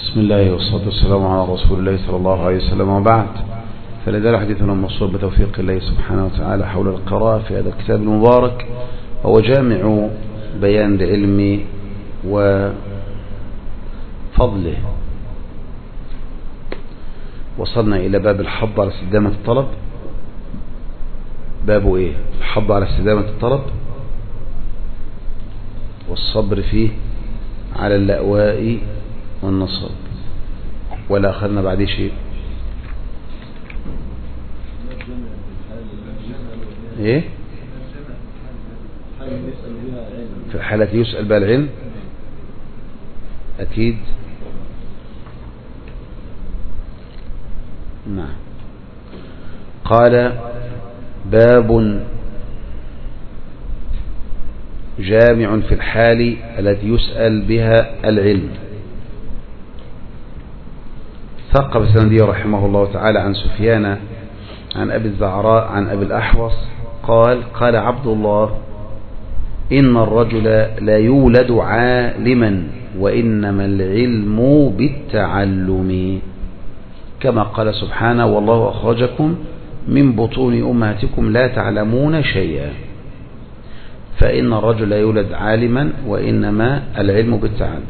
بسم الله والصلاة والسلام على رسول الله صلى الله عليه وسلم، وبعد. فلذلك حديثنا الموصول بتوفيق الله سبحانه وتعالى حول القراءة في هذا الكتاب المبارك، وهو جامع بيان العلم وفضله. وصلنا إلى باب الحض على استدامة الطلب. بابه إيه؟ الحض على استدامة الطلب والصبر فيه على اللأواء والنصب. ولا أخذنا بعد شيء؟ إيه؟ في الحالة يسأل بها العلم أكيد. نعم. قال باب جامع في الحال التي يسأل بها العلم. ثقب السندي رحمه الله تعالى عن سفيان عن أبي الزعراء عن أبي الأحوص قال عبد الله: إن الرجل لا يولد عالما، وإنما العلم بالتعلم، كما قال سبحانه: والله أخرجكم من بطون أمهاتكم لا تعلمون شيئا. فإن الرجل لا يولد عالما، وإنما العلم بالتعلم.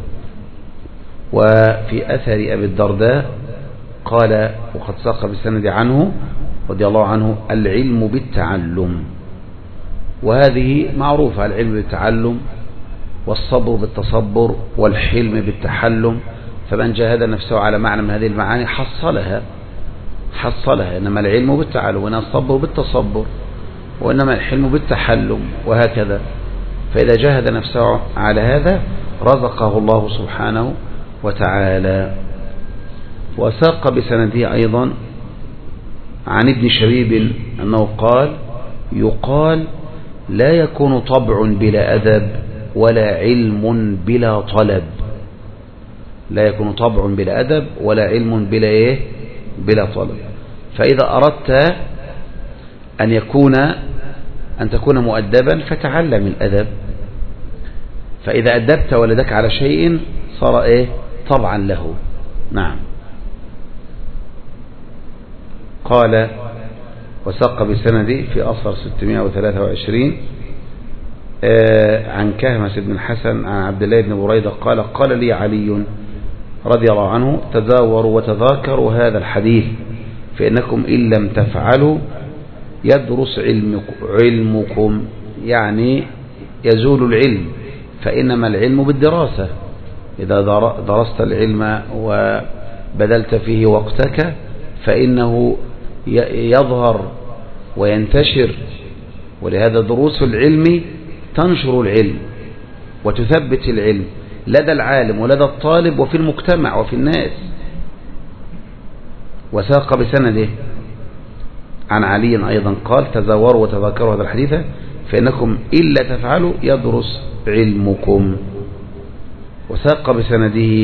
وفي أثر أبي الدرداء قال، وقد ساق بالسند عنه رضي الله عنه: العلم بالتعلم. وهذه معروفة، العلم بالتعلم والصبر بالتصبر والحلم بالتحلم. فمن جاهد نفسه على معنى من هذه المعاني حصلها. إنما العلم بالتعلم، وإنما الصبر بالتصبر، وإنما الحلم بالتحلم، وهكذا. فإذا جاهد نفسه على هذا رزقه الله سبحانه وتعالى. وساق بسنده أيضا عن ابن شبيب أنه قال: يقال لا يكون طبع بلا أدب، ولا علم بلا طلب. لا يكون طبع بلا أدب، ولا علم بلا طلب. فإذا أردت أن تكون مؤدبا فتعلم الأدب. فإذا أدبت ولدك على شيء صار طبعا له. نعم. قال: وساق بسندي في أصل 623 عن كهمس بن الحسن عن عبد الله بن بريدة قال لي علي رضي الله عنه: تداوروا وتذاكروا هذا الحديث، فإنكم إن لم تفعلوا يدرس علمكم، يعني يزول العلم. فإنما العلم بالدراسة. إذا درست العلم وبذلت فيه وقتك فإنه يظهر وينتشر. ولهذا دروس العلم تنشر العلم وتثبت العلم لدى العالم ولدى الطالب وفي المجتمع وفي الناس. وساق بسنده عن علي أيضا قال: تزاوروا وتذاكروا هذا الحديث، فإنكم إلا تفعلوا يدرس علمكم. وساق بسنده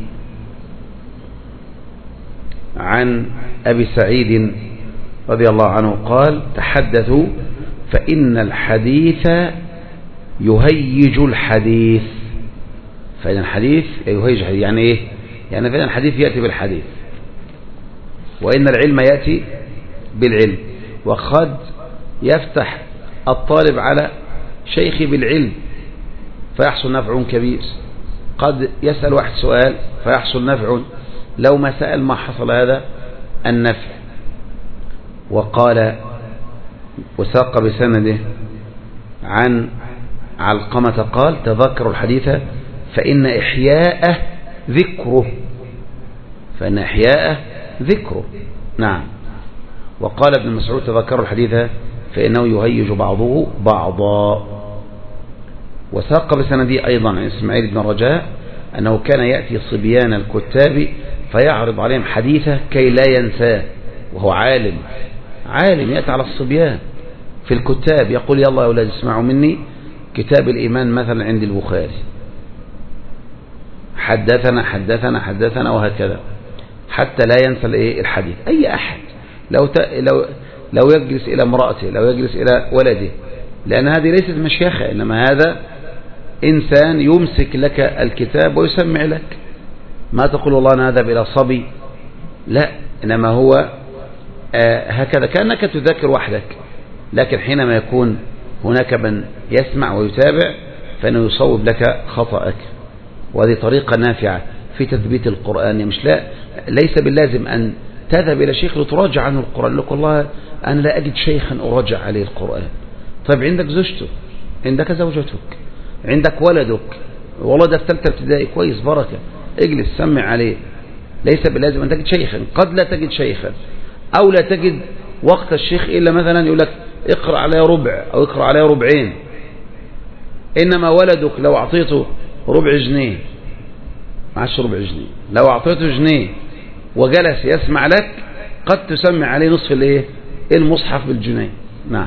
عن أبي سعيد رضي الله عنه قال: تحدثوا فإن الحديث يهيج الحديث. فإن الحديث يهيج، يعني إيه؟ يعني فإن الحديث يأتي بالحديث، وإن العلم يأتي بالعلم. وقد يفتح الطالب على شيخ بالعلم فيحصل نفع كبير. قد يسأل واحد سؤال فيحصل نفع، لو ما سأل ما حصل هذا النفع. وقال: وساق بسنده عن علقمة قال: تذكروا الحديث فإن إحياءه ذكره. فإن إحياءه ذكره. نعم. وقال ابن مسعود: تذكروا الحديث فإنه يهيج بعضه بعضا. وساق بسندي أيضا عن إسماعيل بن رجاء أنه كان يأتي صبيان الكتاب فيعرض عليهم حديثه كي لا ينساه. وهو عالم يأتي على الصبيان في الكتاب يقول: يلا يا أولاد اسمعوا مني كتاب الإيمان مثلا عند البخاري، حدثنا وهكذا، حتى لا ينسى الحديث. أي أحد لو يجلس إلى امرأته، لو يجلس إلى ولده، لأن هذه ليست مشيخة، إنما هذا إنسان يمسك لك الكتاب ويسمع لك. ما تقول والله أنا أذهب إلى صبي، لا، إنما هو هكذا كأنك تذاكر وحدك، لكن حينما يكون هناك من يسمع ويتابع فإنه يصوب لك خطأك. وهذه طريقة نافعة في تثبيت القرآن. مش ليس باللازم أن تذهب إلى شيخ لتراجع عنه القرآن، لك والله أنا لا أجد شيخا أراجع عليه القرآن. طيب عندك زوجتك، عندك زوجتك، عندك ولدك، والله ده في ثالثة ابتدائي، كويس بركة، اجلس سمع عليه. ليس باللازم أن تجد شيخا، قد لا تجد شيخا أو لا تجد وقت الشيخ إلا مثلا يقول لك اقرأ عليه ربع أو اقرأ عليه ربعين. إنما ولدك لو أعطيته ربع جنيه، معش ربع جنيه، لو أعطيته جنيه وجلس يسمع لك قد تسمع عليه نصف الايه المصحف بالجنيه. نعم.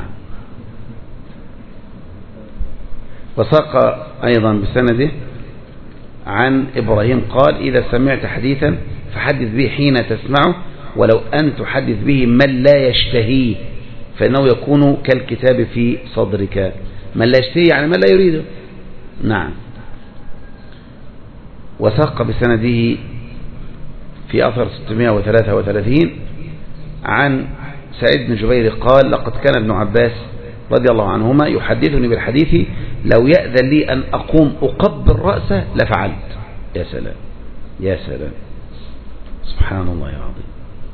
وساق أيضا بسنده عن إبراهيم قال إذا سمعت حديثا فحدث به حين تسمعه، ولو أن تحدث به من لا يشتهيه فإنه يكون كالكتاب في صدرك. من لا يشتهيه يعني من لا يريده. نعم. وثق بسنده في أثر 633 عن سعيد بن جبير قال لقد كان ابن عباس رضي الله عنهما يحدثني بالحديث لو يأذن لي أن أقوم أقبل رأسه لفعلت. يا سلام يا سلام، سبحان الله العظيم.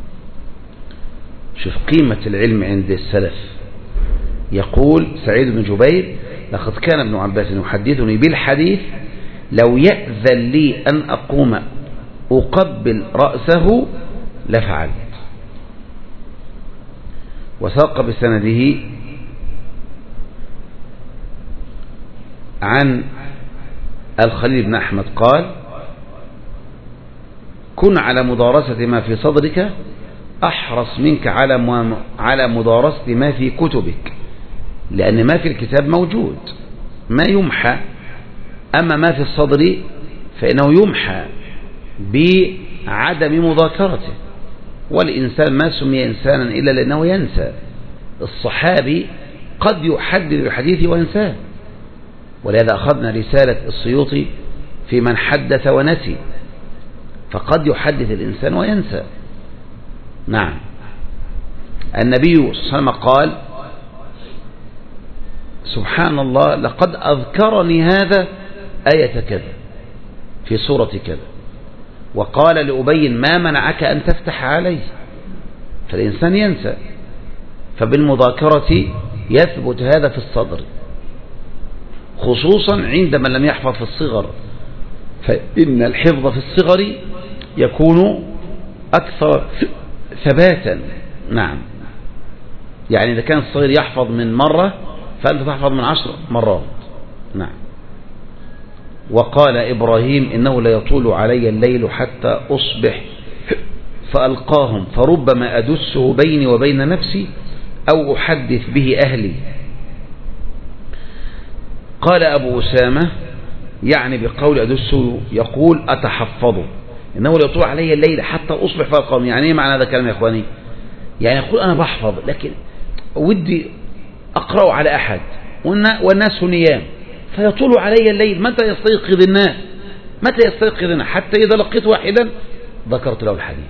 شوف قيمة العلم عند السلف. يقول سعيد بن جبير لقد كان ابن عباس يحدثني بالحديث لو يأذن لي أن أقوم أقبل رأسه لفعلت. وساق بسنده عن الخليل بن أحمد قال كن على مدارسة ما في صدرك أحرص منك على مدارسة ما في كتبك، لأن ما في الكتاب موجود ما يمحى، أما ما في الصدر فإنه يمحى بعدم مذاكرته. والإنسان ما سمي إنسانا إلا لأنه ينسى. الصحابي قد يحدث الحديث وينساه، ولهذا أخذنا رسالة السيوطي في من حدث ونسي، فقد يحدث الإنسان وينسى. نعم. النبي صلى الله عليه وسلم قال سبحان الله لقد أذكرني هذا آية كذا في سورة كذا، وقال لأبي ما منعك أن تفتح عليه. فالإنسان ينسى، فبالمذاكرة يثبت هذا في الصدر، خصوصا عند من لم يحفظ في الصغر، فإن الحفظ في الصغر يكون أكثر ثباتا. نعم. يعني إذا كان الصغير يحفظ من مرة فأنت تحفظ من 10 مرات. نعم. وقال إبراهيم إنه لا يطول علي الليل حتى أصبح فألقاهم فربما أدسه بيني وبين نفسي أو أحدث به أهلي. قال أبو أسامة يعني بقول أدسه يقول أتحفظه، إنه لا يطول علي الليل حتى أصبح فألقاهم. يعني إيه معنى هذا الكلام يا إخواني؟ يعني يقول أنا بحفظ لكن ودي أقرأ على أحد والناس نيام فيطول علي الليل. متى يستيقظ الناس؟ متى يستيقظ الناس؟ حتى إذا لقيت واحدا ذكرت له الحديث.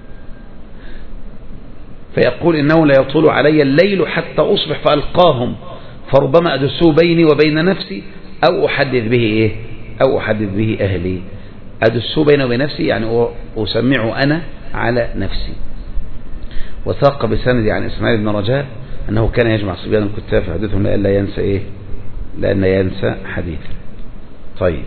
فيقول إنه لا يطول علي الليل حتى أصبح فألقاهم فربما أدسه بيني وبين نفسي أو أحدث به إيه؟ أو أحدث به أهلي. أدسه بيني وبين نفسي يعني أسمعه أنا على نفسي. وثاق بسند عن إسماعيل بن رجاء أنه كان يجمع صبيان الكتاب فحدثهم لا ينسى إيه؟ لأن ينسى حديث. طيب.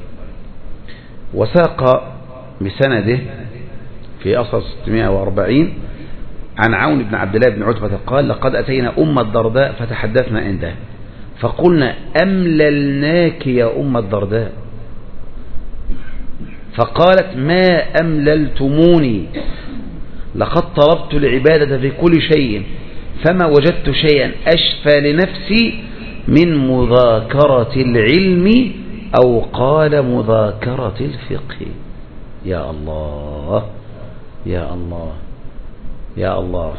وساق بسنده في أصل 640 عن عون بن عبد الله بن عتبة قال لقد أتينا أم الدرداء فتحدثنا عندها فقلنا أمللناك يا أم الدرداء، فقالت ما أمللتموني لقد طلبت العبادة في كل شيء فما وجدت شيئا أشفى لنفسي من مذاكرة العلم أو قال مذاكرة الفقه. يا الله يا الله يا الله.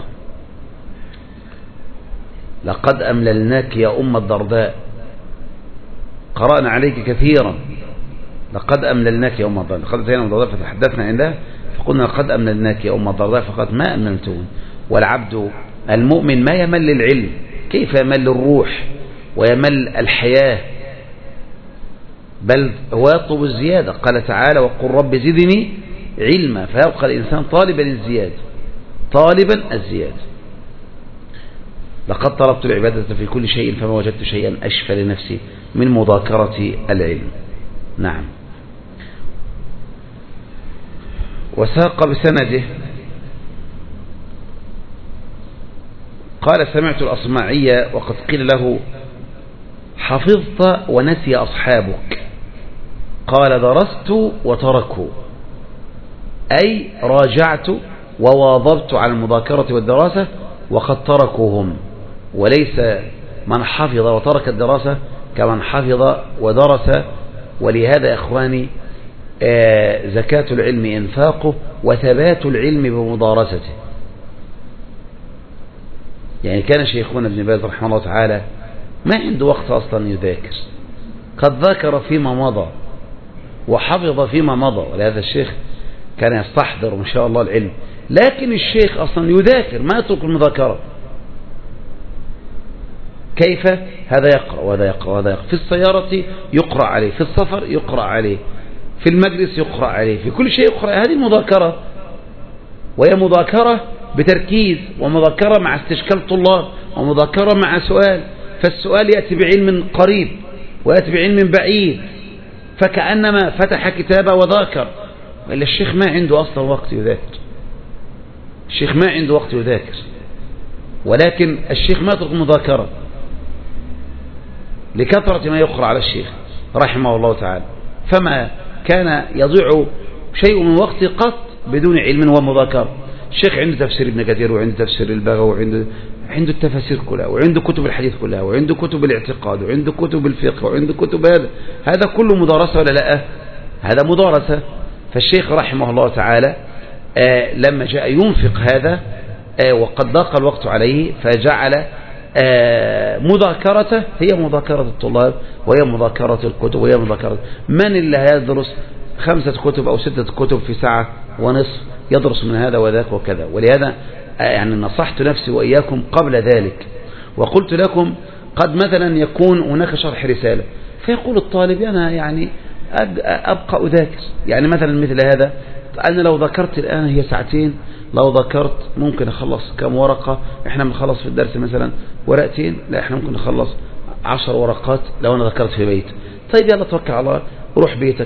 لقد أمللناك يا أم الدرداء، قرأنا عليك كثيرا لقد أمللناك يا أم الدرداء، لقد أتينا أم الدرداء فتحدثنا عندها فقلنا لقد أمللناك يا أم الدرداء فقالت ما أمللتون. والعبد المؤمن ما يمل للعلم، كيف يمل الروح ويمل الحياة، بل هو يطلب الزيادة. قال تعالى وقل رب زدني علما، فيبقى الإنسان طالبا الزيادة، طالبا الزيادة. لقد طلبت العبادة في كل شيء فما وجدت شيئا أشفى لنفسي من مذاكرة العلم. نعم. وساق بسنده قال سمعت الأصمعي وقد قيل له حفظت ونسي أصحابك، قال درست وتركوا، أي راجعت وواظبت على المذاكرة والدراسة وقد تركوهم، وليس من حفظ وترك الدراسة كمن حفظ ودرس. ولهذا يا إخواني زكاة العلم إنفاقه وثبات العلم بمدارسته. يعني كان شيخنا ابن باز رحمه الله تعالى ما عنده وقت أصلا يذاكر، قد ذاكر فيما مضى وحفظ فيما مضى، ولهذا الشيخ كان يستحضر ما شاء الله العلم، لكن الشيخ أصلا يذاكر ما يترك المذاكرة. كيف؟ هذا يقرأ وهذا يقرأ وهذا يقرأ، في السيارة يقرأ عليه، في السفر يقرأ عليه، في المجلس يقرأ عليه، في كل شيء يقرأ. هذه المذاكرة، وهي مذاكرة بتركيز، ومذاكرة مع استشكال طلاب، ومذاكرة مع سؤال، فالسؤال يأتي بعلم قريب ويأتي بعلم بعيد، فكأنما فتح كتابه وذاكر. وإلا الشيخ ما عنده أصلا وقت يذاكر، الشيخ ما عنده وقت يذاكر، ولكن الشيخ ما يترك مذاكرة لكثرة ما يقرأ على الشيخ رحمه الله تعالى، فما كان يضيع شيء من وقته قط بدون علم ومذاكرة. الشيخ عنده تفسير ابن كثير، وعنده تفسير البغوي، وعنده التفاسير كلها، وعنده كتب الحديث كلها، وعنده كتب الاعتقاد، وعنده كتب الفقه، وعنده كتب هذا كله مدارسة ولا لا؟ هذا مدارسة. فالشيخ رحمه الله تعالى لما جاء ينفق هذا وقد ضاق الوقت عليه فجعل مذاكرته هي مذاكرة الطلاب، وهي مذاكرة الكتب، وهي مذاكرة من اللي هيدرس 5 كتب أو 6 كتب في ساعة ونصف، يدرس من هذا وذاك وكذا. ولهذا يعني نصحت نفسي وإياكم قبل ذلك، وقلت لكم قد مثلا يكون هناك شرح رسالة فيقول الطالب أنا يعني أبقى أذاكر، يعني مثلا مثل هذا أنا لو ذكرت الآن هي 2 ساعة، لو ذكرت ممكن أخلص كم ورقة، إحنا بنخلص في الدرس مثلا 2 ورقتين، لا إحنا ممكن نخلص 10 ورقات لو أنا ذكرت في بيت. طيب يلا توكل على الله، روح بيتك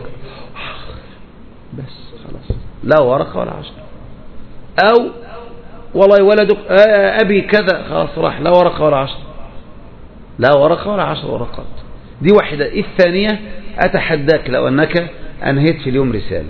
بس خلاص، لا ورقة ولا 10. أو والله ولدك أبي كذا، خلاص راح، لا ورقة ولا 10، لا ورقة ولا 10 ورقات. دي واحدة. الثانية أتحداك لو أنك أنهيت في اليوم رسالة.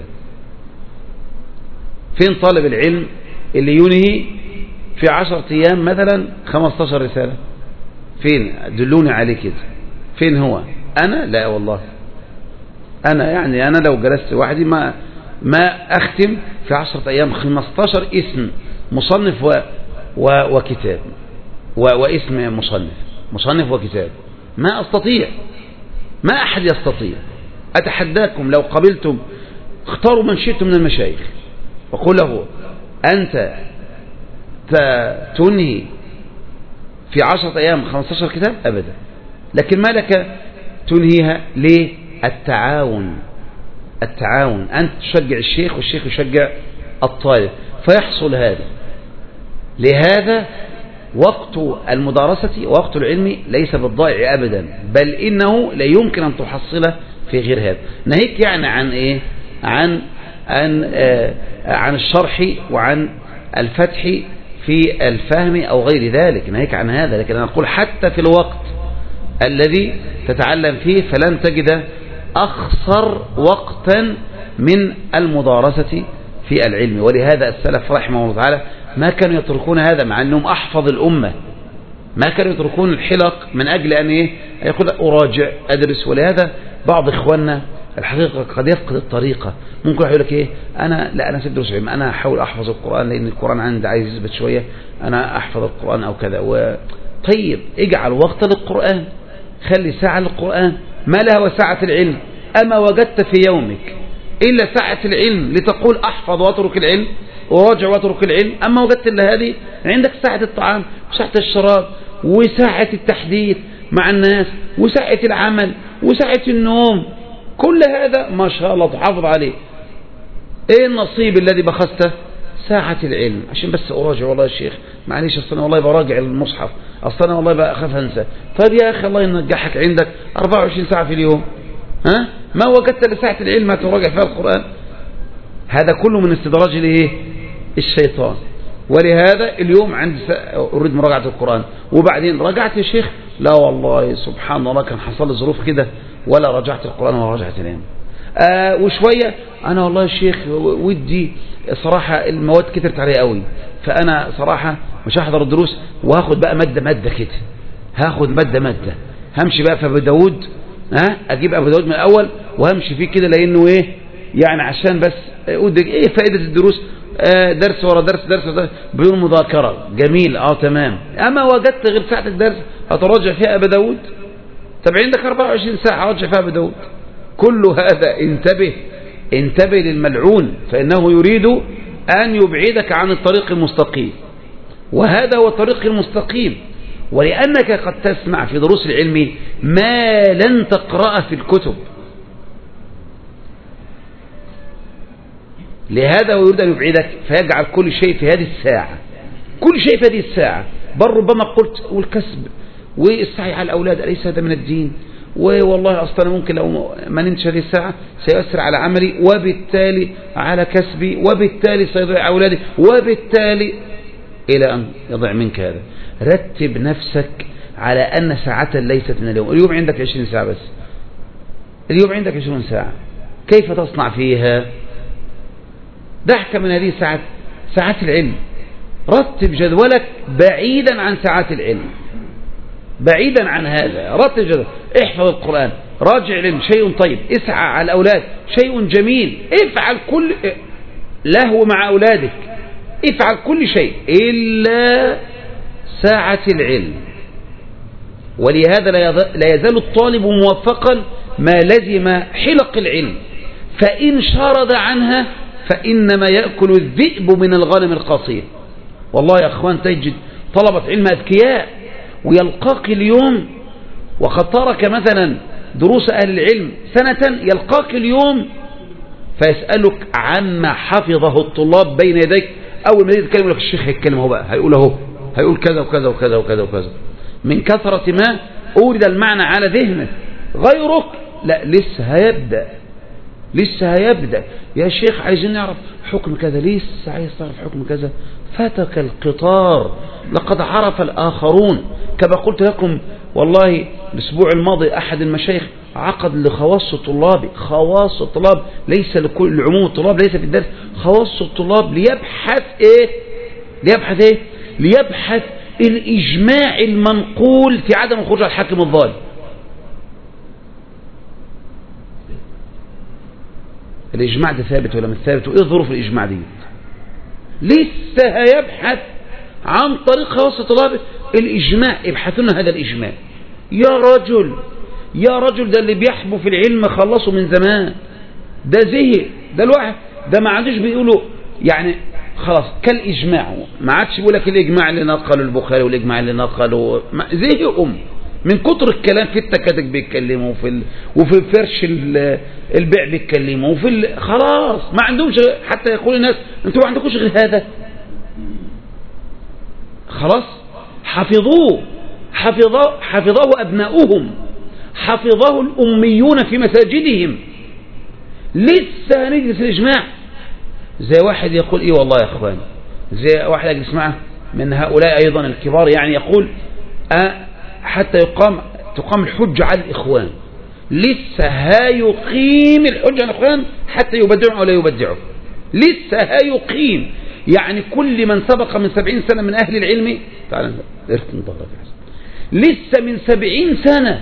فين طالب العلم اللي ينهي في 10 أيام مثلا 15 رسالة؟ فين؟ دلوني عليه كده، فين هو؟ أنا لا والله، أنا يعني أنا لو جلست وحدي ما أختم في 10 أيام 15 اسم مصنف وكتاب واسم مصنف وكتاب، ما أستطيع، ما أحد يستطيع. أتحداكم لو قبلتم اختاروا من شئتم من المشايخ وقل له أنت تنهي في 10 أيام 15 كتاب أبدا، لكن ما لك تنهيها ليه؟ التعاون، أنت تشجع الشيخ والشيخ يشجع الطالب فيحصل هذا. لهذا وقت المدارسة ووقت العلم ليس بالضائع أبدا، بل إنه لا يمكن أن تحصله في غير هذا. ناهيك يعني عن إيه؟ عن الشرح وعن الفتح في الفهم أو غير ذلك، ناهيك عن هذا. لكن أنا أقول حتى في الوقت الذي تتعلم فيه فلن تجد أخسر وقتا من المدارسة في العلم. ولهذا السلف رحمه الله تعالى ما كانوا يتركون هذا، مع أنهم أحفظ الأمة، ما كانوا يتركون الحلق من أجل أن يقول أراجع أدرس. ولهذا بعض إخواننا الحقيقة قد يفقد الطريقة، ممكن يقول لك أنا سأدرس علم، أنا أحاول أحفظ القرآن لأن القرآن عندي عايز يثبت شوية، أنا أحفظ القرآن أو كذا. طيب اجعل وقت للقرآن، خلي ساعة للقرآن، ما لها وساعة العلم. أما وجدت في يومك إلا ساعة العلم لتقول أحفظ وأترك العلم وراجع وأترك العلم؟ أما وجدت إلا هذه؟ عندك ساعة الطعام وساعة الشراب وساعة التحديث مع الناس وساعة العمل وساعة النوم، كل هذا ما شاء الله تحافظ عليه. ايه النصيب الذي بخسته؟ ساعة العلم، عشان بس أراجع. والله يا شيخ معلش، أصلا والله براجع المصحف، أصلا والله بأخاف أنسى. طيب يا أخي الله ينجحك، عندك 24 ساعة في اليوم، ها؟ ما وجدت لساعة العلم ما تراجع فيها القرآن؟ هذا كله من استدراج الايه؟ الشيطان. ولهذا اليوم عندي أريد مراجعة القرآن، وبعدين رجعت يا شيخ، لا والله سبحان الله كان حصل لي ظروف كده ولا رجعت القرآن ولا رجعت العلم. وشوية أنا والله يا شيخ ودي صراحة المواد كترت علي قوي، فأنا صراحة مش هحضر الدروس وهاخد بقى مادة كده، هاخد مادة همشي بقى في أبو داود، أجيب أبو داود من الأول وهمشي فيه كده، لأنه إيه يعني عشان بس إيه فائدة الدروس؟ درس ورا درس بدون مذاكرة، جميل تمام. أما وجدت غير ساعة الدرس هتراجع فيها أبو داود؟ طب عندك 24 ساعة راجع فيها أبو داود. كل هذا انتبه للملعون، فإنه يريد أن يبعدك عن الطريق المستقيم، وهذا هو الطريق المستقيم. ولأنك قد تسمع في دروس العلم ما لن تقرأ في الكتب، لهذا يريد أن يبعدك فيجعل كل شيء في هذه الساعة، كل شيء في هذه الساعة. بل ربما قلت والكسب والسعي على الأولاد أليس هذا من الدين؟ والله أصلا ممكن لو ما ننتهي هذه الساعة سيؤثر على عملي وبالتالي على كسبي وبالتالي سيضيع أولادي وبالتالي إلى أن يضيع منك هذا. رتب نفسك على أن ساعة ليست من اليوم عندك 20 ساعة بس، اليوم عندك 20 ساعة، كيف تصنع فيها؟ ضحك من هذه ساعات العلم. رتب جدولك بعيدا عن ساعات العلم، بعيدا عن هذا. رتب جدولك، احفظ القرآن، راجع العلم، شيء طيب، اسعى على الأولاد، شيء جميل، افعل كل لهو مع أولادك، افعل كل شيء إلا ساعة العلم. ولهذا لا يزال الطالب موفقا ما لزم حلق العلم، فإن شرد عنها فإنما يأكل الذئب من الغنم القصير. والله يا أخوان تجد طلبة علم أذكياء ويلقاك اليوم وقد ترك مثلا دروس أهل العلم سنة، يلقاك اليوم فيسألك عما حفظه الطلاب بين يديك. أول ما يتكلم لك الشيخ هيتكلم هو بقى، هيقول كذا وكذا وكذا وكذا وكذا، من كثرة ما أورد المعنى على ذهنك. غيرك لا، لسه هيبدأ يا شيخ عايزين نعرف حكم كذا، لسه عايز تعرف حكم كذا، فاتك القطار، لقد عرف الآخرون. كما قلت لكم والله الأسبوع الماضي أحد المشايخ عقد لخواص الطلاب، خواص الطلاب ليس لكل عموم الطلاب، ليس في الدرس، خواص الطلاب ليبحث ليبحث الإجماع المنقول في عدم الخروج على الحاكم الظالم. الإجماع ده ثابت ولا مش ثابت؟ وإيه ظروف الإجماع دي؟ لسه هيبحث عن طريق خواص الطلاب الإجماع، ابحثوا لنا هذا الإجماع. يا رجل ده اللي بيحبوا في العلم خلصوا من زمان، ده زهق، ده الواحد ده ما عادش بيقولوا يعني خلاص كالإجماع، ما عادش بيقول لك الإجماع اللي نقله البخاري والإجماع اللي نقله، زهقوا من كتر الكلام. في التكاتك بيتكلموا وفي فرش البيع بيتكلموا خلاص ما عندهمش، حتى يقول الناس انتوا ما عندكوش غير هذا. خلاص حفظوه أبناؤهم، حفظه الأميون في مساجدهم. لسه هنجلس الإجماع زي واحد يقول ايه والله يا اخوان، زي واحد اجلس معه من هؤلاء ايضا الكبار يعني يقول حتى تقام الحجة على الإخوان، لسه هيقيم الحجة على الإخوان حتى يبدعوا أو لا يبدعوا، لسه هيقيم. يعني كل من سبق من 70 سنة من أهل العلم، تعال لسه من 70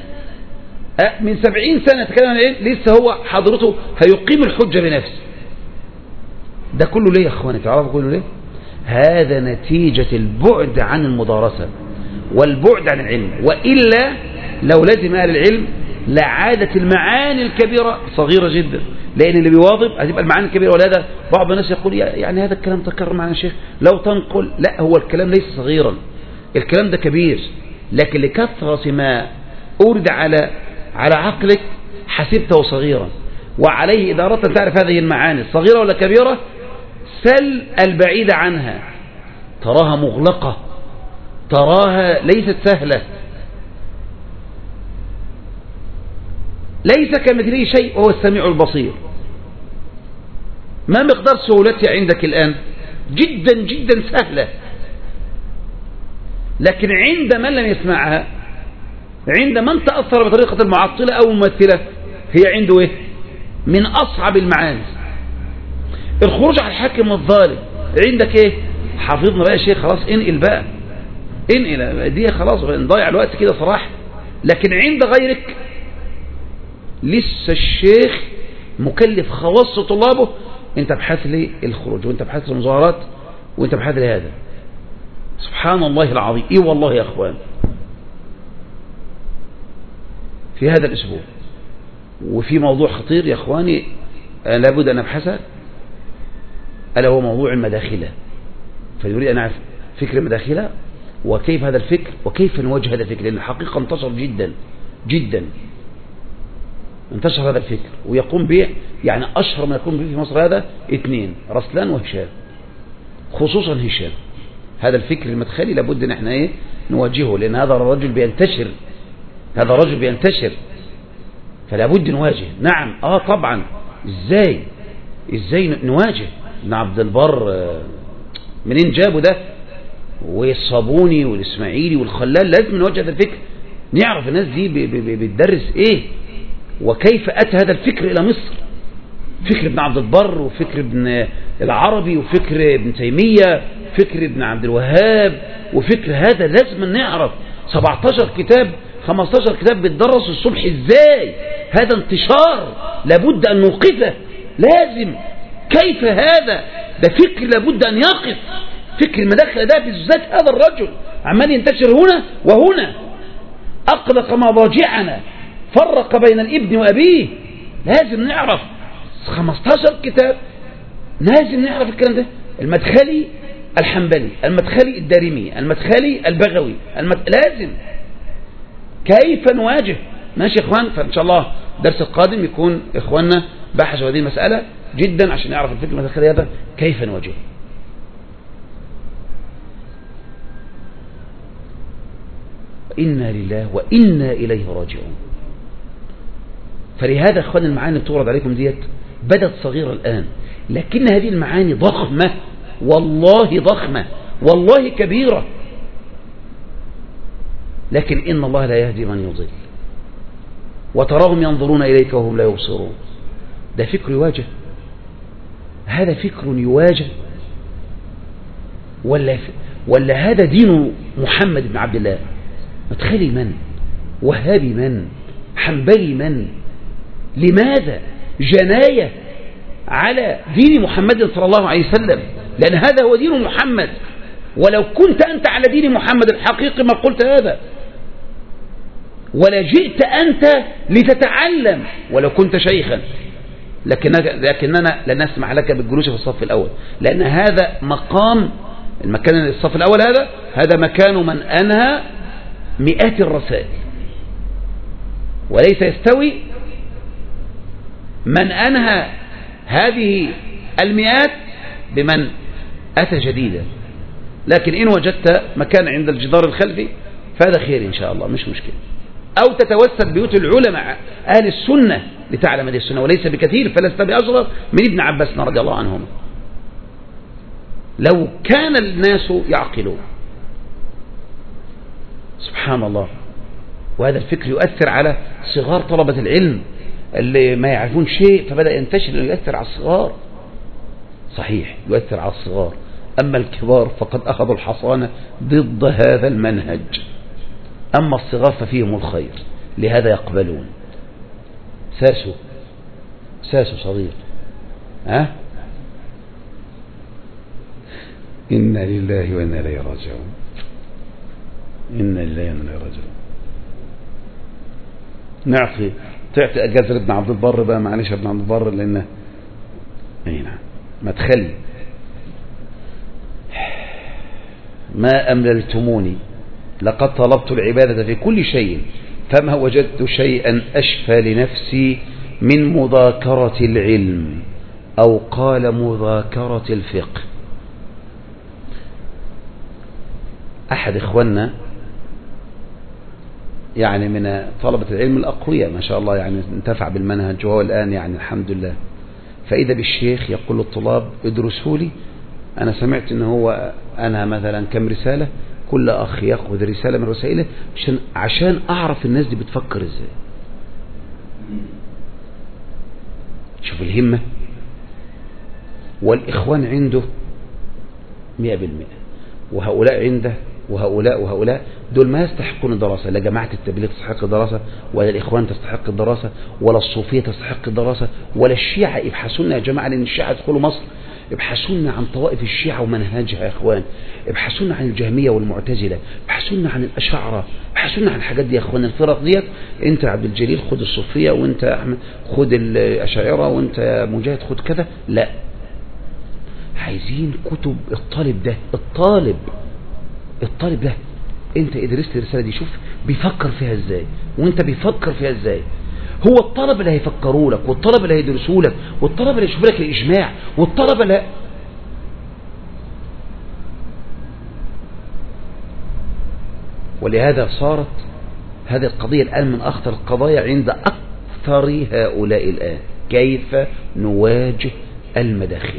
سنة تكلم عن العلم، لسه هو حضرته هيقيم الحجة بنفسه. ده كله ليه يا أخواني؟ تعرفوا كله ليه؟ هذا نتيجة البعد عن المدارسة والبعد عن العلم. وإلا لو لازم أهل العلم لعادة المعاني الكبيرة صغيرة جدا، لأن اللي بيواظب هتبقى المعاني الكبيرة. ولهذا بعض الناس يقول يعني هذا الكلام تكرر معنا شيخ لو تنقل. لا، هو الكلام ليس صغيرا، الكلام ده كبير، لكن لكثرة ما أورد على عقلك حسبته صغيرا، وعليه إذا أردت أن تعرف هذه المعاني صغيرة ولا كبيرة سل البعيد عنها، تراها مغلقة، تراها ليست سهلة. ليس كمثله شيء وهو السميع البصير. ما مقدار سهولتها عندك الآن؟ جدا جدا سهلة، لكن عند من لم يسمعها، عند من تأثر بطريقة المعطلة أو الممثلة، هي عنده إيه؟ من أصعب المعاني. الخروج على الحاكم والظالم عندك إيه؟ حافظنا بقى يا شيخ، خلاص انقل بقى، انقل دي خلاص نضيع الوقت كده صراحة. لكن عند غيرك لسه الشيخ مكلف خواص طلابه، انت ابحث لي الخروج، وانت ابحث لي المظاهرات، وانت ابحث لي هذا. سبحان الله العظيم. ايه والله يا اخوان، في هذا الاسبوع وفي موضوع خطير يا اخواني لابد ان ابحثه، الا هو موضوع المداخله. فيريد ان اعرف فكر المداخله وكيف هذا الفكر وكيف نواجه هذا الفكر، لان الحقيقه انتشر جدا جدا، انتشر هذا الفكر ويقوم به يعني أشهر ما يقوم به في مصر هذا اثنين، رسلان وهشام، خصوصا هشام. هذا الفكر المدخلي لابد ان احنا نواجهه، لان هذا الرجل بينتشر، هذا الرجل بينتشر، فلابد نواجه. نعم طبعا. ازاي نواجه؟ ابن عبد البر منين جابوا ده؟ والصابوني والاسماعيلي والخلال، لازم نواجه هذا الفكر، نعرف الناس دي بتدرس ايه وكيف أتى هذا الفكر إلى مصر. فكر ابن عبد البر وفكر ابن العربي وفكر ابن تيمية، فكر ابن عبد الوهاب، وفكر هذا لازم نعرف. 17 كتاب 15 كتاب بيتدرس الصبح، ازاي هذا انتشار لابد أن نوقفه، لازم. كيف هذا؟ ده فكر لابد أن يقف. فكر المداخلة ده بالذات هذا الرجل عمال ينتشر هنا وهنا، أقلق مضاجعنا، فرق بين الابن وأبيه. لازم نعرف 15 كتاب، لازم نعرف الكلام ده. المدخلي الحنبلي، المدخلي الدارمي، المدخلي البغوي، لازم. كيف نواجه؟ ماشي يا اخوان. فان شاء الله الدرس القادم يكون اخواننا بحثوا هذه المسألة جدا عشان نعرف الفكر المدخلي هذا كيف نواجهه. إنا لله وإنا إليه راجعون. فلهذا اخوان المعاني بتورد عليكم ديت بدت صغيرة الآن، لكن هذه المعاني ضخمة، والله ضخمة، والله كبيرة. لكن إن الله لا يهدي من يضل، وتراهم ينظرون إليك وهم لا يبصرون. ده فكر يواجه؟ هذا فكر يواجه؟ ولا هذا دين محمد بن عبد الله؟ مدخلي من؟ وهابي من؟ حنبلي من؟ لماذا جناية على دين محمد صلى الله عليه وسلم؟ لأن هذا هو دين محمد، ولو كنت أنت على دين محمد الحقيقي ما قلت هذا، ولا جئت أنت لتتعلم ولو كنت شيخا. لكننا لن نسمح لك بالجلوس في الصف الأول، لأن هذا مقام المكان الصف الأول، هذا مكان من أنهى مئات الرسائل، وليس يستوي من أنهى هذه المئات بمن أتى جديدا. لكن إن وجدت مكان عند الجدار الخلفي فهذا خير إن شاء الله، مش مشكلة. أو تتوسل بيوت العلماء أهل السنة لتعلم هذه السنة، وليس بكثير، فلست بأصغر من ابن عباس رضي الله عنهما. لو كان الناس يعقلون. سبحان الله. وهذا الفكر يؤثر على صغار طلبة العلم اللي ما يعرفون شيء، فبدأ ينتشر ويؤثر على الصغار. صحيح يؤثر على الصغار، أما الكبار فقد أخذوا الحصانة ضد هذا المنهج، أما الصغار ففيهم الخير، لهذا يقبلون. ساسو صغير، إنا لله وإنا إليه راجعون. إنا لله وإنا إليه راجعون. تعطي أجازة لابن عبد البر بقى، معلش يا ابن عبد البر، لأن نعم مدخلي. ما أمللتموني لقد طلبت العبادة في كل شيء فما وجدت شيئا أشفى لنفسي من مذاكرة العلم، أو قال مذاكرة الفقه. أحد إخواننا يعني من طلبة العلم الأقوياء ما شاء الله، يعني انتفع بالمنهج وهو الآن يعني الحمد لله، فإذا بالشيخ يقول للطلاب ادرسوا لي، أنا سمعت إن هو أنا مثلا كم رسالة، كل أخ يأخذ رسالة من رسائله عشان أعرف الناس دي بتفكر إزاي. شوف الهمة. والإخوان عنده 100%، وهؤلاء عنده، وهؤلاء دول ما يستحقون الدراسة. لا جماعة التبليغ تستحق الدراسة، ولا الإخوان تستحق الدراسة، ولا الصوفية تستحق الدراسة، ولا الشيعة. ابحثونا يا جماعة، لأن الشيعة يدخلوا مصر، ابحثونا عن طوائف الشيعة ومنهجها يا إخوان، ابحثونا عن الجهمية والمعتزلة، ابحثونا عن الأشاعرة، ابحثونا عن الحاجات دي يا إخوان. الفرق ديت، أنت عبد الجليل خد الصوفية، وأنت أحمد خد الأشاعرة، وأنت مجاهد خد كذا. لا، عايزين كتب الطالب ده انت ادرست الرسالة دي، شوف بيفكر فيها ازاي وانت بيفكر فيها ازاي. هو الطلبة اللي هيفكروا لك، والطلبة اللي هيدرسوا لك، والطلبة اللي يشوفوا لك الإجماع، والطلبة اللي ولهذا صارت هذه القضية الآن من أخطر القضايا عند أكثر هؤلاء الآن. كيف نواجه المداخل؟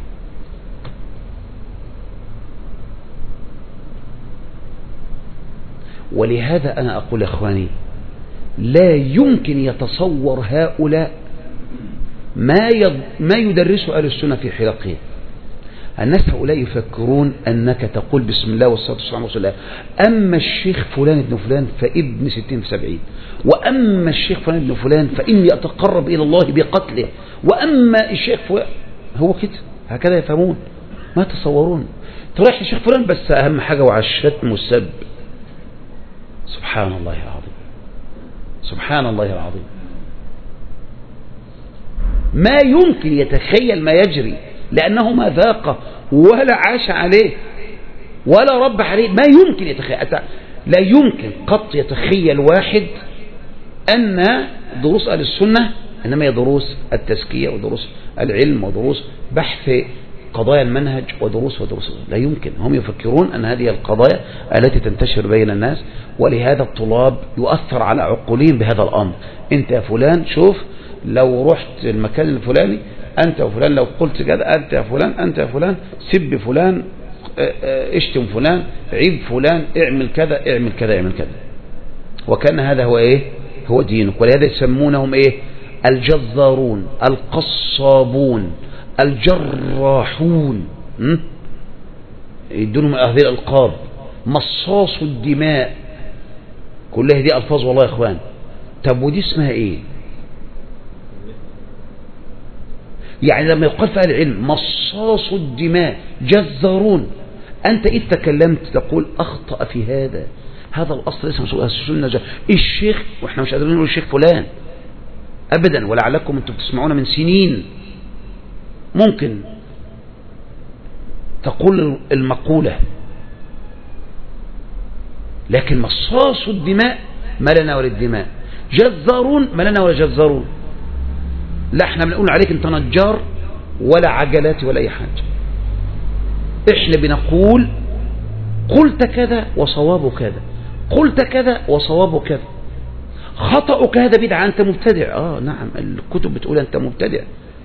ولهذا أنا أقول أخواني، لا يمكن يتصور هؤلاء ما يدرسه أهل السنة في حلقهم. الناس هؤلاء يفكرون أنك تقول بسم الله والصلاة والسلام على رسول الله، أما الشيخ فلان ابن فلان فابن 60 في 70، وأما الشيخ فلان ابن فلان فإني أتقرب إلى الله بقتله، وأما الشيخ فلان. هو كده، هكذا يفهمون، ما تصورون. تروح الشيخ فلان بس أهم حاجة وعلى الشتم والسب. سبحان الله العظيم، سبحان الله العظيم. ما يمكن يتخيل ما يجري، لأنه ما ذاقه ولا عاش عليه ولا رب عليه. ما يمكن يتخيل، لا يمكن قط يتخيل واحد أن دروس أهل السنة إنما هي دروس التزكية ودروس العلم ودروس بحث قضايا المنهج ودروس. لا يمكن. هم يفكرون أن هذه القضايا التي تنتشر بين الناس، ولهذا الطلاب يؤثر على عقولهم بهذا الأمر. أنت يا فلان شوف، لو رحت المكان الفلاني أنت وفلان، لو قلت كذا أنت يا فلان، أنت يا فلان، سب فلان، اشتم فلان، عيب فلان، اعمل كذا اعمل كذا اعمل كذا. وكان هذا هو إيه؟ هو دينك. ولهذا يسمونهم إيه؟ الجزارون، القصابون، الجراحون، يدونهم هذه الألقاب، مصاص الدماء، كلها دي ألفاظ والله يا إخوان. طب ودي اسمها إيه؟ يعني لما يقال في العلم مصاص الدماء جزارون، أنت إذ تكلمت تقول أخطأ في هذا الأصل اسمه سوء السنة. الشيخ، وإحنا مش قادرين نقول الشيخ فلان أبدا، ولعلكم أنتم بتسمعون من سنين ممكن تقول المقولة، لكن مصاص الدماء ما لنا ولا الدماء، جزارون ما لنا ولا جزارون. لا، احنا بنقول عليك انت نجار ولا عجلات ولا اي حاجة. احنا بنقول قلت كذا وصوابه كذا، قلت كذا وصوابه كذا، خطأك هذا بدعة، انت مبتدع. نعم، الكتب بتقول انت مبتدع.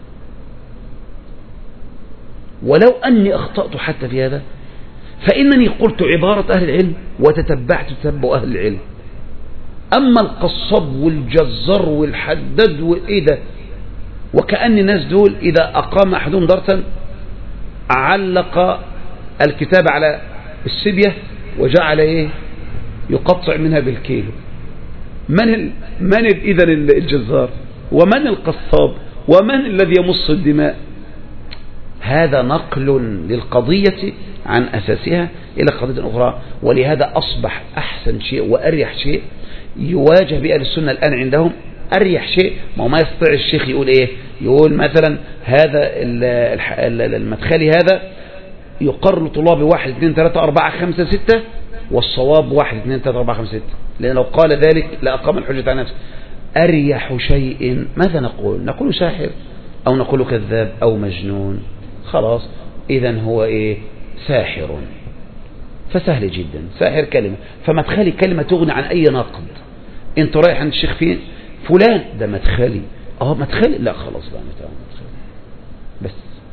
ولو أني أخطأت حتى في هذا فإنني قلت عبارة أهل العلم وتتبعت تتبع أهل العلم. أما القصب والجزر والحدد وإيه ده، وكأن الناس دول إذا أقام أحدهم درسا علق الكتاب على السبية وجعل إيه يقطع منها بالكيلو. من إذن الجزار، ومن القصاب، ومن الذي يمص الدماء؟ هذا نقل للقضية عن أساسها إلى قضية أخرى. ولهذا أصبح أحسن شيء وأريح شيء يواجه بأهل السنة الآن عندهم أريح شيء. ما يستطيع الشيخ يقول إيه؟ يقول مثلا هذا المدخلي هذا يقر لطلاب 1 2 3 4 5 6 والصواب 1 2 3 4 5 6، لأن لو قال ذلك لأقام الحجة على نفسه. أريح شيء ماذا نقول؟ نقول ساحر أو نقول كذاب أو مجنون، خلاص إذن هو إيه؟ ساحر. فسهل جدا، ساحر كلمة، فمدخلي كلمة تغني عن أي نقد. أنت رايح عند الشيخ فين؟ فلان ده مدخلي، مدخلي، لا خلاص بقى مدخلي بس.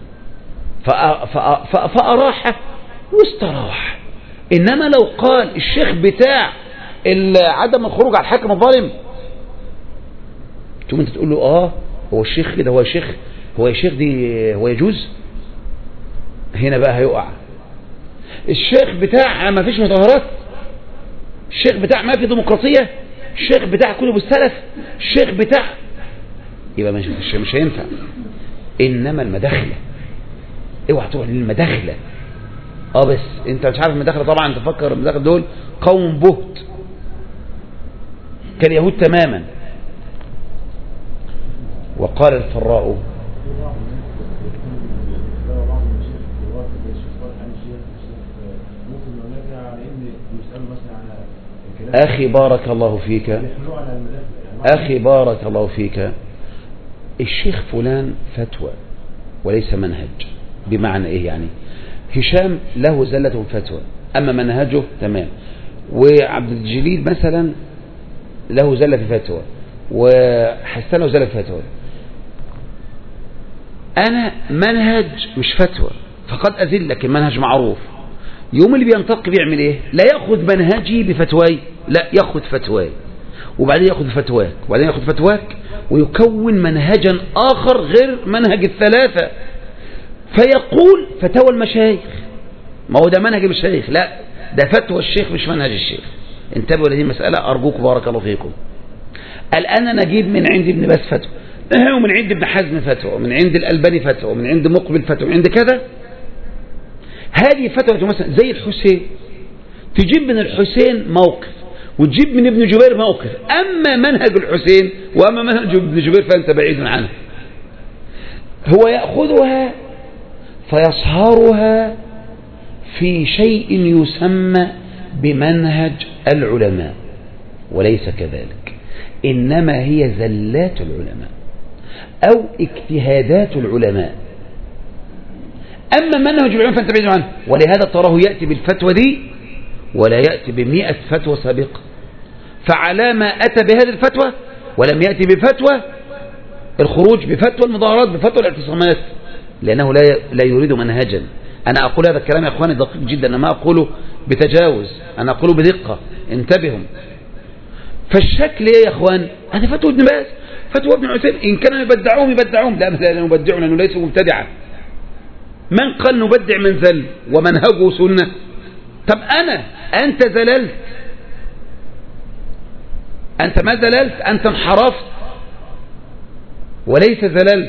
فأراح واستراح. إنما لو قال الشيخ بتاع عدم الخروج على الحاكم الظالم، ثم أنت تقول له هو الشيخ كده، هو الشيخ دي هو يجوز؟ هنا بقى هيقع. الشيخ بتاع ما فيش مظاهرات، الشيخ بتاع ما في ديمقراطية، الشيخ بتاع كتب السلف، الشيخ بتاع، يبقى مش هينفع. إنما المداخلة، اوعى تروح للمداخلة. بس انت مش عارف المداخلة، طبعا تفكر المداخلة دول قوم بهت كاليهود تماما. وقال الفراء أخي بارك الله فيك، أخي بارك الله فيك، الشيخ فلان فتوى وليس منهج. بمعنى إيه يعني؟ هشام له زلة فتوى أما منهجه تمام، وعبد الجليل مثلا له زلة في فتوى، وحسن له زلة في فتوى. أنا منهج مش فتوى، فقد أزل لك المنهج معروف. يوم اللي بينتقي بيعمل إيه؟ لا يأخذ منهجي بفتواي، لا يأخذ فتواي، وبعدين يأخذ فتواك، وبعدين يأخذ فتواك، ويكون منهجا آخر غير منهج الثلاثة، فيقول فتوى المشايخ. ما هو ده منهج المشايخ، لا ده فتوى الشيخ مش منهج الشيخ. انتبهوا لهذه المسألة أرجوك بارك الله فيكم. الآن أنا أجيب من عند ابن باز فتوى، ومن عند ابن حزم فتوى، ومن عند الألباني فتوى، ومن عند مقبل فتوى، ومن عند كذا. هذه فتوى مثلا زي الحسين، تجيب من الحسين موقف وتجيب من ابن جبير موقف. أما منهج الحسين وأما منهج ابن جبير فأنت بعيد عنه. هو يأخذها فيصهرها في شيء يسمى بمنهج العلماء، وليس كذلك، إنما هي زلات العلماء أو اجتهادات العلماء. أما منهج العلماء فأنت بعيد عنه، ولهذا تراه يأتي بالفتوى دي ولا يأتي ب100 فتوى سابقة. فعلى ما أتى بهذه الفتوى ولم يأتي بفتوى الخروج، بفتوى المظاهرات، بفتوى الاعتصامات، لأنه لا يريد منهجا. أنا أقول هذا الكلام يا أخواني دقيق جدا، أنا ما أقوله بتجاوز، أنا أقوله بدقة، انتبهوا. فالشكل إيه يا أخوان؟ هذه فتوى ابن باز، فتوى ابن عثيمين، إن كانوا يبدعون لا نبدعون لأنه ليسوا مبتدعا. من قال نبدع من زل ومنهجه سنة؟ طب أنت زللت، أنت ما زللت، أنت انحرفت وليس زللت.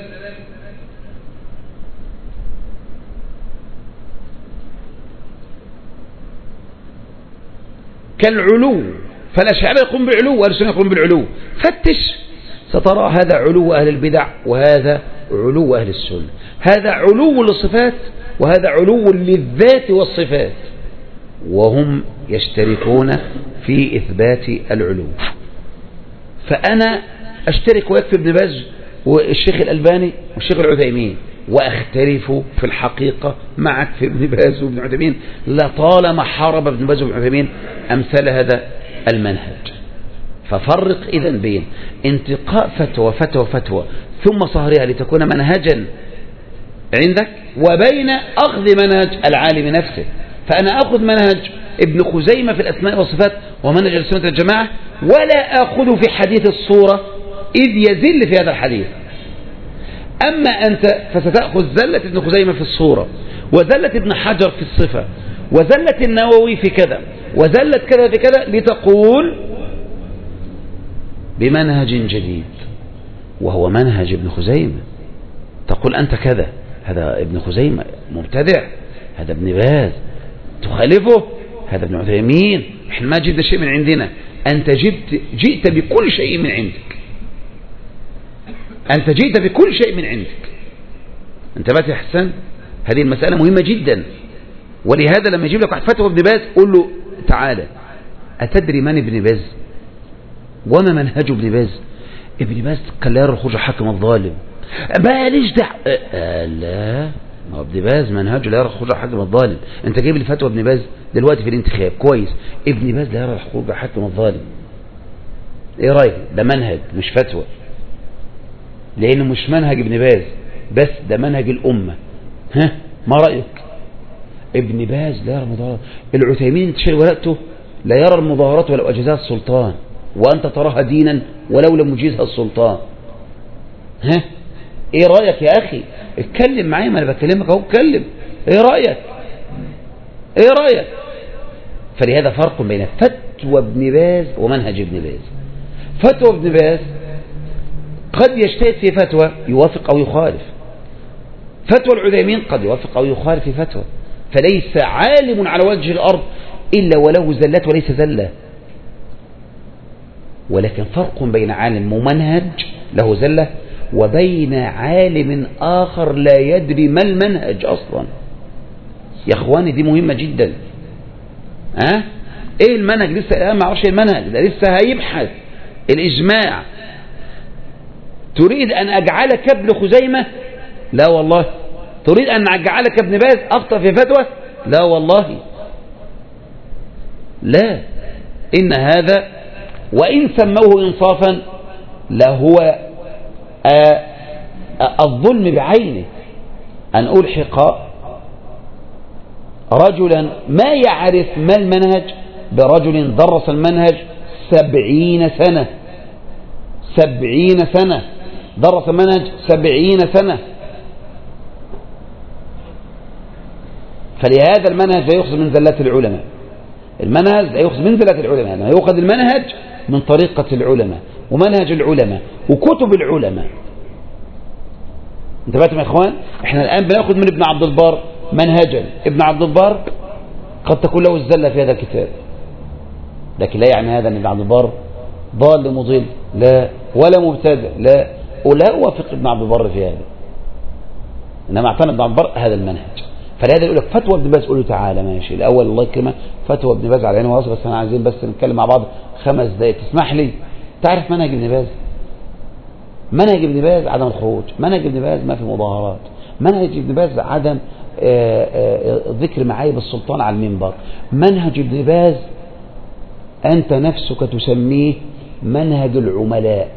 كالعلو، فالأشاعرة يقوم بالعلو وأهل السنة يقوم بالعلو. فتش سترى هذا علو أهل البدع وهذا علو أهل السنة، هذا علو للصفات وهذا علو للذات والصفات، وهم يشتركون في إثبات العلو. فأنا أشترك ويكفي ابن باز والشيخ الألباني والشيخ العثيمين، وأختلف في الحقيقة معك في ابن باز وابن عثيمين لطالما حارب ابن باز وابن عثيمين أمثال هذا المنهج. ففرق إذن بين انتقاء فتوى ثم صهرها لتكون منهجا عندك، وبين أخذ منهج العالم نفسه. فأنا أخذ منهج ابن خزيمة في الأسماء والصفات ومنهج السنة الجماعة، ولا أخذ في حديث الصورة إذ يزل في هذا الحديث. أما أنت فستأخذ زلة ابن خزيمة في الصورة، وزلة ابن حجر في الصفة، وزلة النووي في كذا، وزلة كذا في كذا، لتقول بمنهج جديد وهو منهج ابن خزيمة. تقول أنت كذا، هذا ابن خزيمة مبتدع، هذا ابن باز تخالفه، هذا ابن عثيمين، احنا ما جبنا شيء من عندنا، أنت جئت بكل شيء من عندك، أنت جئت بكل شيء من عندك. انتبهت يا حسن؟ هذه المسألة مهمة جدا. ولهذا لما يجيب لك واحد فتوى ابن باز قول له تعالى، أتدري من ابن باز وما منهج ابن باز؟ ابن باز قال لا يرى الخروج حاكم الظالم. ماليش دعوة. لا، ما ابن باز منهجه لا يرى الخروج حاكم الظالم. انت جايب لي فتوى ابن باز دلوقتي في الانتخاب، كويس، ابن باز لا يرى الخروج حاكم الظالم. ايه رايك؟ ده منهج مش فتوى، لانه مش منهج ابن باز بس، ده منهج الامه. ها، ما رايك؟ ابن باز لا يرى المظاهرات. العثيمين انت شايل ورقته لا يرى المظاهرات ولو اجازها السلطان، وانت تراها دينا ولو لم يجيزها السلطان. ها، ايه رايك يا اخي؟ اتكلم معايا، ما انا بكلمك اهو، اتكلم. ايه رايك؟ ايه رايك؟ فلهذا فرق بين فتوى ابن باز ومنهج ابن باز. فتوى ابن باز قد يجتهد في فتوى يوافق او يخالف، فتوى العثيمين قد يوافق او يخالف في فتوى، فليس عالم على وجه الارض الا وله زلات وليس زله. ولكن فرق بين عالم ممنهج له زله وبين عالم آخر لا يدري ما المنهج أصلا. يا أخواني دي مهمة جدا. إيه المنهج؟ لسه الآن ما عرفش المنهج، ده لسه هيبحث الإجماع. تريد أن أجعلك ابن خزيمة؟ لا والله. تريد أن أجعلك ابن باز أخطأ في فتوى؟ لا والله. لا، إن هذا وإن سموه إنصافا لهو الظلم بعينه. أن ألحق رجلا ما يعرف ما المنهج برجل درس المنهج 70 سنة، 70 سنة درس المنهج 70 سنة. فلهذا المنهج لا يؤخذ من زلات العلماء، المنهج لا يؤخذ من زلات العلماء، لا يؤخذ المنهج من طريقة العلماء ومنهج العلماء وكتب العلماء. انتبهتم يا اخوان؟ احنا الان بناخذ من ابن عبد البر منهجا. ابن عبد البر قد تكون له الزلة في هذا الكتاب، لكن لا يعني هذا ان ابن عبد البر ضال مضل، لا، ولا مبتدع، لا، ولا اوافق ابن عبد البر في هذا، انما اعتنى ابن عبد البر هذا المنهج. فلهذا يقول لك فتوى ابن باز، قول له تعالى ماشي الاول الله يكرمك، فتوى ابن باز على عيني وراسي، بس انا عايزين بس نتكلم مع بعض 5 دقائق، تسمح لي؟ تعرف منهج ابن باز؟ منهج ابن باز عدم الخروج، منهج ابن باز ما في مظاهرات، منهج ابن باز عدم ذكر معايب السلطان على المنبر، منهج ابن باز أنت نفسك تسميه منهج العملاء.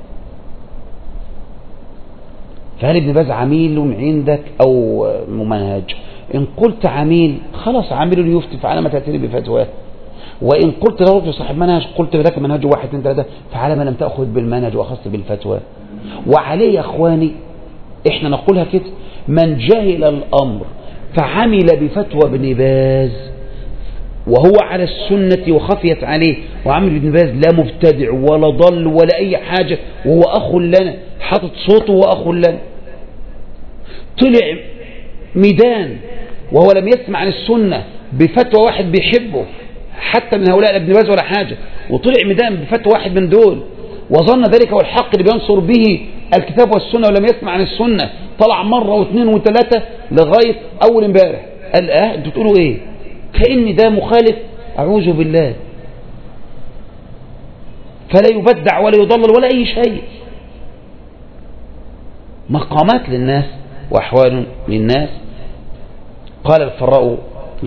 فهل ابن باز عميل عندك أو ممنهج؟ إن قلت عميل خلاص، عميل يفتي فعلى ما تأتيني بفتواه. وإن قلت له رجل صاحب منهج قلت لك منهج 1 2 3 فعلى ما لم تأخذ بالمنهج وأخذت بالفتوى. وعليه يا أخواني إحنا نقولها كده، من جهل الأمر فعمل بفتوى ابن باز وهو على السنة وخفيت عليه وعمل ابن باز لا مبتدع ولا ضل ولا أي حاجة، وهو أخ لنا، حاطط صوته وأخ لنا، طلع ميدان وهو لم يسمع عن السنة بفتوى واحد بيحبه حتى من هؤلاء ابن باز ولا حاجة، وطلع ميدان بفتوى واحد من دول وظن ذلك هو الحق اللي بينصر به الكتاب والسنة ولم يسمع عن السنة، طلع مرة و2 و3 لغاية أول امبارح قال انتوا تقولوا ايه؟ كأن ده مخالف، أعوذ بالله. فلا يبدع ولا يضلل ولا أي شيء، مقامات للناس وأحوال للناس. قال الفراء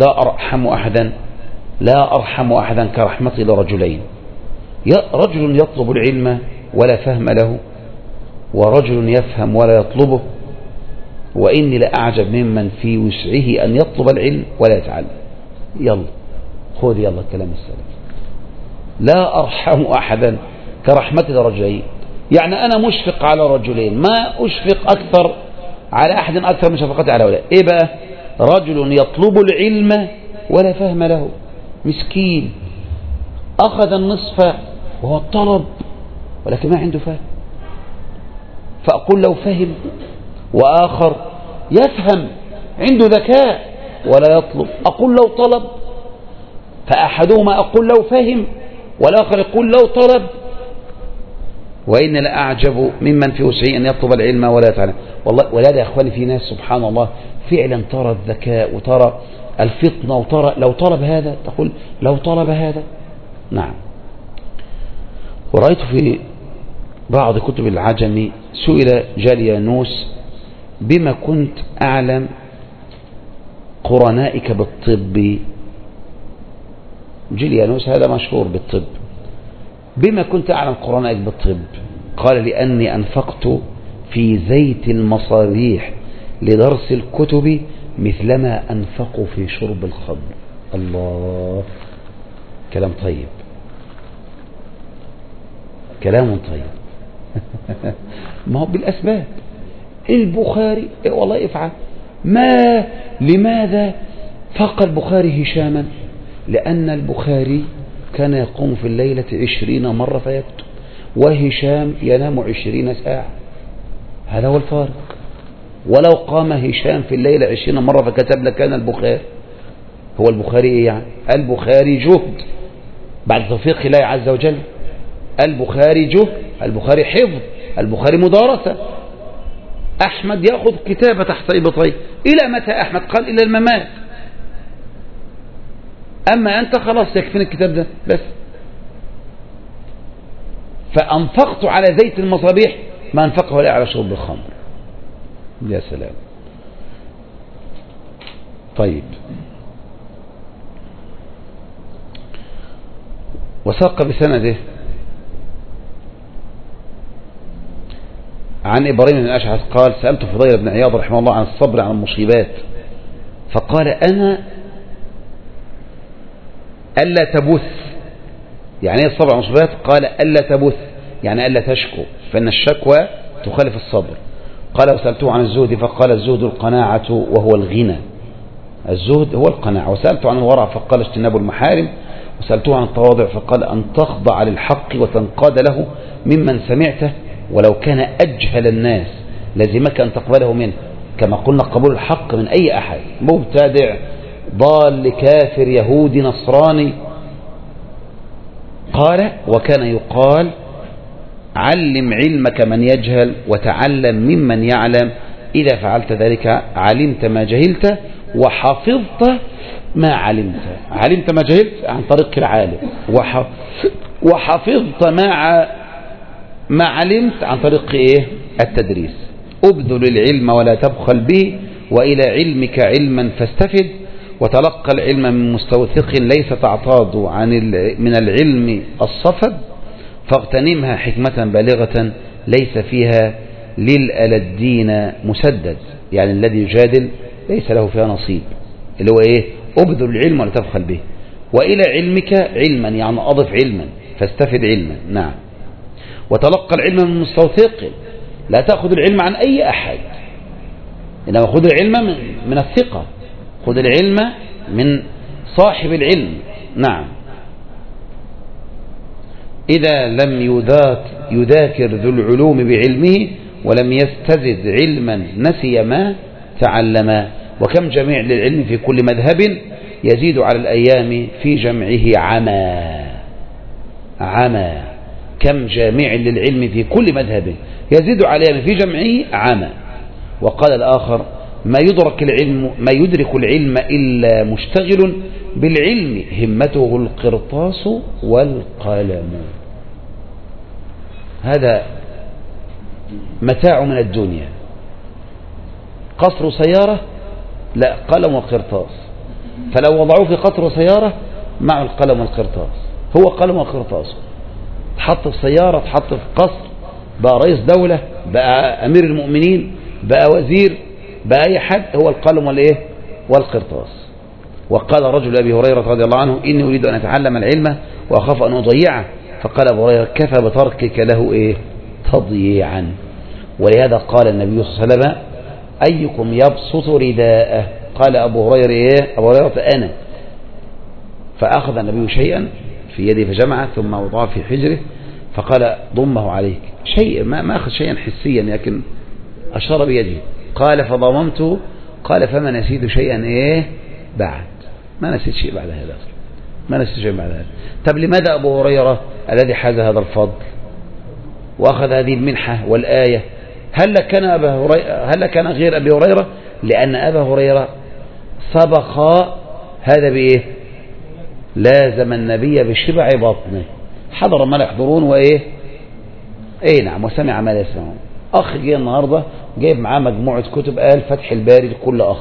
لا أرحم أحدا كرحمتي لرجلين، رجل يطلب العلم ولا فهم له، ورجل يفهم ولا يطلبه، وإني لأعجب ممن في وسعه أن يطلب العلم ولا يتعلم. يلا خذ يلا الكلام السلام. لا أرحم أحدا كرحمتي لرجلين، يعني أنا مشفق على رجلين، ما أشفق أكثر على أحد أكثر من شفقتي على هؤلاء. إيه بقى؟ رجل يطلب العلم ولا فهم له، مسكين أخذ النصف وهو الطلب ولكن ما عنده فهم، فأقول لو فهم، وآخر يفهم عنده ذكاء ولا يطلب، أقول لو طلب، فأحدهما أقول لو فهم والآخر يقول لو طلب وإن لأعجب ممن في وسعه أن يطلب العلم ولا يتعلم. والله ولهذا يا أخواني في ناس سبحان الله فعلا ترى الذكاء وترى الفطنة وترى لو طلب هذا تقول لو طلب هذا. نعم. ورأيت في بعض كتب العجم سئل جاليانوس بما كنت أعلم قرنائك بالطب. جاليانوس هذا مشهور بالطب. بما كنت أعلم قرنائك بالطب؟ قال لأني أنفقت في زيت المصابيح لدرس الكتب مثلما أنفقوا في شرب الخمر. الله، كلام طيب، كلام طيب. ما هو بالأسباب. البخاري والله يفعل لماذا فاق البخاري هشاما؟ لأن البخاري كان يقوم في الليلة 20 مرة فيكتب، وهشام ينام 20 ساعة. هذا هو الفارق. ولو قام هشام في الليلة 20 مرة فكتب لكان البخاري هو البخاري إيه يعني؟ البخاري جهد بعد توفيق الله عز وجل. البخاري جهد، البخاري حفظ، البخاري مدارسة. أحمد يأخذ كتابة تحت إبطيه. إلى متى أحمد؟ قال إلى الممات. أما أنت خلاص يكفيني الكتاب ده بس. فأنفقت على زيت المصابيح ما أنفقه ولا على شرب الخمر. يا سلام. طيب، وساق بسنده عن إبراهيم بن الأشعث قال سألت فضيل بن عياض رحمه الله عن الصبر عن المصيبات فقال أنا ألا تبث. يعني ايه الصبر عن المصيبات؟ قال ألا تبث يعني ألا تشكو، فإن الشكوى تخالف الصبر. قال وسألته عن الزهد فقال الزهد القناعة وهو الغنى. الزهد هو القناعة. وسألته عن الورع فقال اجتناب المحارم. وسألته عن التواضع فقال أن تخضع للحق وتنقاد له ممن سمعته ولو كان أجهل الناس لازمك أن تقبله منه، كما قلنا قبول الحق من أي أحد، مبتدع ضال كافر يهودي نصراني. قال وكان يقال علم علمك من يجهل وتعلم ممن يعلم، إذا فعلت ذلك علمت ما جهلت وحفظت ما علمت. علمت ما جهلت عن طريق العالم، وحفظت ما علمت عن طريق إيه؟ التدريس. أبذل العلم ولا تبخل به، وإلى علمك علما فاستفد، وتلقى العلم من مستوثق ليس تعتاض من العلم الصفد، فاغتنمها حكمة بالغة ليس فيها للألدين مسدد. يعني الذي يجادل ليس له فيها نصيب، اللي هو إيه؟ أبذل العلم ولا تبخل به، وإلى علمك علما يعني أضف علما فاستفد علما. نعم. وتلقى العلم من مستوثق، لا تأخذ العلم عن أي أحد، إنما خذ العلم من الثقة، خذ العلم من صاحب العلم. نعم. إذا لم يذاكر ذو العلوم بعلمه ولم يستزد علما نسي ما تعلما. وكم جميع للعلم في كل مذهب يزيد على الأيام في جمعه عمى. كم جامع للعلم في كل مذهب يزيد على الأيام في جمعه عمى. وقال الآخر ما يدرك العلم إلا مشتغل بالعلم همته القرطاس والقلم. هذا متاع من الدنيا. قصر سيارة لا، قلم وقرطاس. فلو وضعوه في قطر سيارة مع القلم والقرطاس، هو قلم وقرطاس. تحط في سيارة، تحط في قصر، بقى رئيس دولة، بقى أمير المؤمنين، بقى وزير، بقى أي حد، هو القلم والإيه؟ والقرطاس. وقال رجل أبي هريرة رضي الله عنه إني أريد أن أتعلم العلم وأخاف أن أضيعه، فقال أبو هريرة كفى بتركك له إيه؟ تضييعا. ولهذا قال النبي صلى الله عليه وسلم أيكم يبسط رداءه؟ قال أبو هريرة إيه؟ أبو هريرة أنا. فأخذ النبي شيئا في يده فجمعه ثم وضعه في حجره فقال ضمه عليك. شيء ما أخذ شيئا حسيا لكن أشار بيده. قال فضممته. قال فما نسيت شيئا إيه بعد، ما نسيت شيء بعد هذا. ما نستجيب مع ذلك. طب لماذا أبو هريرة الذي حاز هذا الفضل وأخذ هذه المنحة والآية هل كان غير أبي هريرة؟ لأن أبا هريرة سبق هذا بإيه؟ لازم النبي بشبع بطنه، حضر ما لا يحضرون وإيه؟ إيه نعم، وسمع ما لا يسمعون. أخ جاء النهاردة جايب معاه مجموعة كتب قال فتح الباري لكل أخ،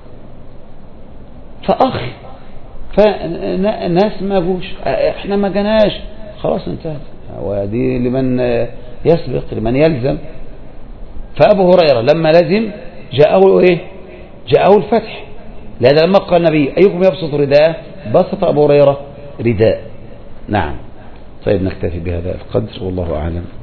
فأخ فالناس ما جوش، احنا ما جناش، خلاص انتهت، ودي لمن يسبق لمن يلزم. فأبو هريرة لما لزم جاءه ايه؟ جاءه الفتح. لهذا لما قال النبي أيكم يبسط رداءه بسط أبو هريرة رداء. نعم. طيب نكتفي بهذا القدر والله أعلم.